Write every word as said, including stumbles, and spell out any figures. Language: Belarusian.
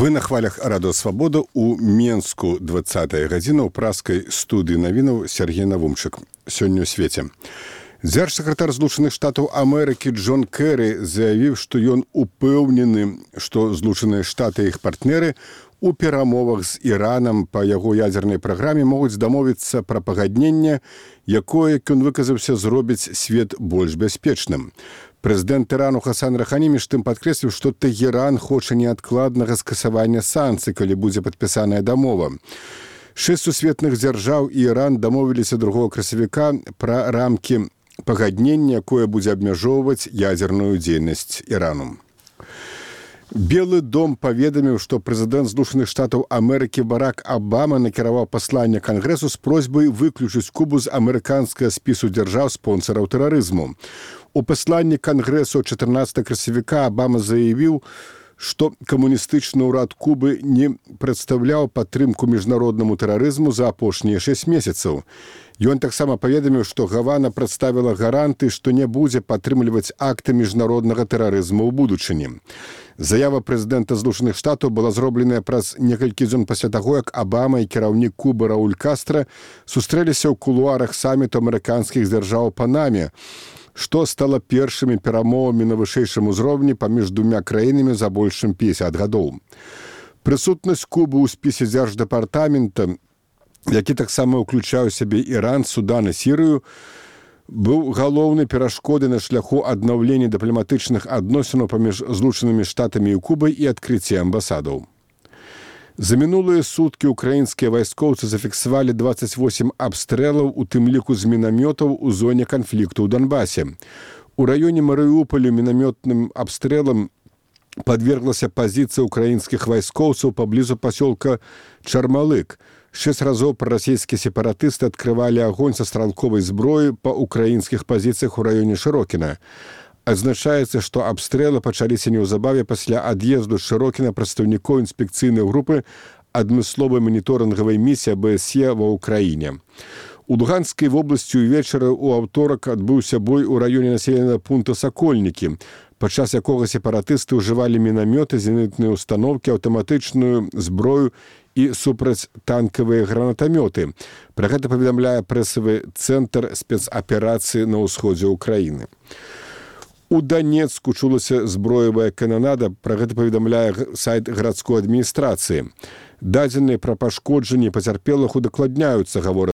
Вы на хвалях Радыё Свабода у Менску двадцатая гадзіна ў праскай студыі навінаў Сергей Навумчык. Сёння ў свеце. Дзяржсакратар Злучаных Штатаў Амерыкі Джон Кэры заявіў, што ён упэўнены, што Злучаныя Штаты і іх партнеры у перамовах з Іранам па яго ядзернай праграме могуць дамовіцца пра пагадненне, якое, як ён выказаўся, зробіць свет больш бяспечным. Прэзідэнт Ірану Хасан Рахані між тым падкрэсліў, што Тэгеран хоча неадкладнага скасавання санкцый, калі будзе падпісаная дамова. Шэсць сусветных дзяржаў і Іран дамовіліся другога красавіка пра рамкі пагаднення, якое будзе абмяжоўваць ядзерную дзейнасць Ірану. Белы дом паведаміў, што прэзідэнт Злучаных Штатаў Амерыкі Барак Абама накіраваў пасланне Кангрэсу з просьбай выключыць Кубу з амерыканскага спісу дзяржаў-спонсараў тэрарызму. У пасланні Кангрэсу чатырнаццатага красавіка Абама заявіў, што камуністычны ўрад Кубы не прадстаўляў падтрымку міжнароднаму тэрарызму за апошнія шэсць месяцаў. Ён таксама паведаміў, што Гавана прадставіла гаранты, што не будзе падтрымліваць акты міжнароднага тэрарызму ў будучыні. Заява прэзідэнта Злучаных Штатаў была зробленая праз некалькі дзён пасля таго, як Абама і кіраўнік Кубы Рауль Кастра сустрэліся ў кулуарах саміту амерыканскіх дзяржаў у Панаме, што стала першымі перамовамі на вышэйшым узроўні паміж двумя краінамі за больш чым пяцьдзясят гадоў. Прысутнасць Кубы ў спісе дзярждэпартамента, які таксама ўключаў у сябе Іран, Судан і Сірыю, быў галоўнай перашкодай на шляху аднаўлення дыпламатычных адносінаў паміж Злучанымі Штатамі і Кубай і адкрыцця амбасадаў. За мінулыя суткі ўкраінскія вайскоўцы зафіксавалі дваццаць восем абстрэлаў, у тым ліку з мінамётаў у зоне канфлікту ў Донбасе. У раёне Марыуполя мінамётным абстрэлам падверглася пазіцыя ўкраінскіх вайскоўцаў паблізу пасёлка Чармалык. Шэсць разоў прарасійскія сепаратысты адкрывалі агонь са стралковай зброі па ўкраінскіх пазіцыях у раёне Шырокіна. Адзначаецца, што абстрэлы пачаліся неўзабаве пасля ад'езду з Шырокіна прадстаўнікоў інспекцыйнай групы адмысловай маніторынгавай місіі А Б С Е ва ўкраіне. У Луганскай вобласці ўвечары ў аўторак адбыўся бой у раёне населенага пункта Сакольнікі, падчас якога сепаратысты ўжывалі мінамёты, зенітныя ўстаноўкі, аўтаматычную зброю і супрацьтанкавыя гранатамёты. Пра гэта паведамляе прэсавы цэнтр спецаперацыі на ўсходзе ўкраіны. У Донецку чулася зброевая кананада, пра гэта паведамляе сайт гарадской адміністрацыі. Дадзеныя пра пашкоджанні пацярпелых удакладняюцца, гавораць